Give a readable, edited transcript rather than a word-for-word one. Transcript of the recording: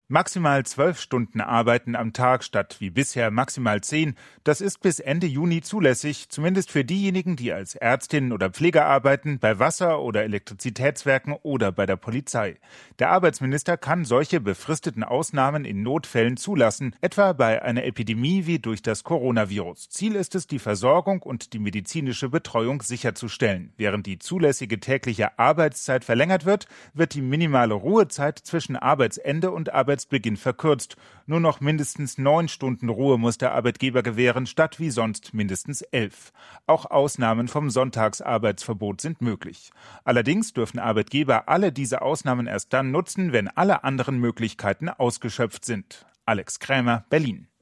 Maximal 12 Stunden arbeiten am Tag statt wie bisher maximal 10. Das ist bis Ende Juni zulässig, zumindest für diejenigen, die als Ärztin oder Pfleger arbeiten, bei Wasser- oder Elektrizitätswerken oder bei der Polizei. Der Arbeitsminister kann solche befristeten Ausnahmen in Notfällen zulassen, etwa bei einer Epidemie wie durch das Coronavirus. Ziel ist es, die Versorgung und die medizinische Betreuung sicherzustellen. Während die zulässige tägliche Arbeitszeit verlängert wird, wird die minimale Ruhezeit zwischen Arbeitsende und Arbeitsbeginn verkürzt. Nur noch mindestens 9 Stunden Ruhe muss der Arbeitgeber gewähren, statt wie sonst mindestens 11. Auch Ausnahmen vom Sonntagsarbeitsverbot sind möglich. Allerdings dürfen Arbeitgeber alle diese Ausnahmen erst dann nutzen, wenn alle anderen Möglichkeiten ausgeschöpft sind. Alex Krämer, Berlin.